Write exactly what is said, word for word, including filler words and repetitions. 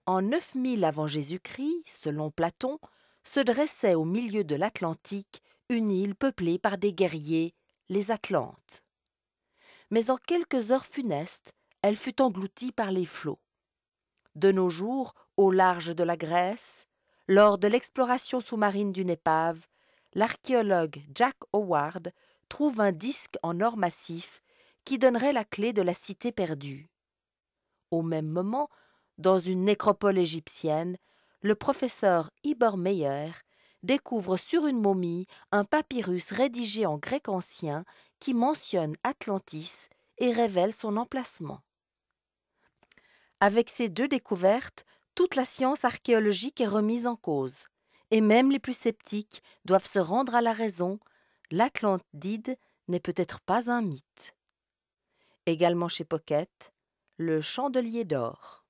En neuf mille avant Jésus-Christ, selon Platon, se dressait au milieu de l'Atlantique une île peuplée par des guerriers, les Atlantes. Mais en quelques heures funestes, elle fut engloutie par les flots. De nos jours, au large de la Grèce, lors de l'exploration sous-marine d'une épave, l'archéologue Jack Howard trouve un disque en or massif qui donnerait la clé de la cité perdue. Au même moment, dans une nécropole égyptienne, le professeur Ibor Meyer découvre sur une momie un papyrus rédigé en grec ancien qui mentionne Atlantis et révèle son emplacement. Avec ces deux découvertes, toute la science archéologique est remise en cause, et même les plus sceptiques doivent se rendre à la raison, l'Atlantide n'est peut-être pas un mythe. Également chez Pocket, Le Chandelier d'or.